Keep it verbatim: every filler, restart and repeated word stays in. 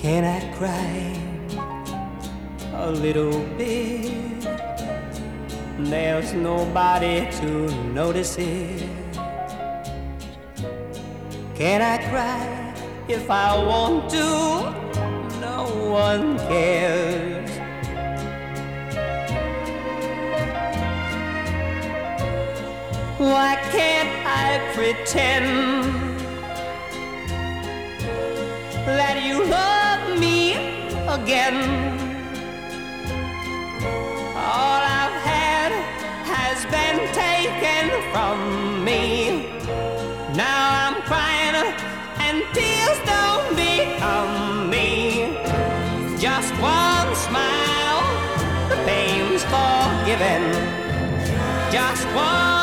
Can I cry a little bit? There's nobody to notice it. Can I cry if I want to? No one cares. Why can't I pretend that you love me again? All I've had has been taken from me. Now I'm crying and tears don't become me. Just one smile, the pain's forgiven. Just one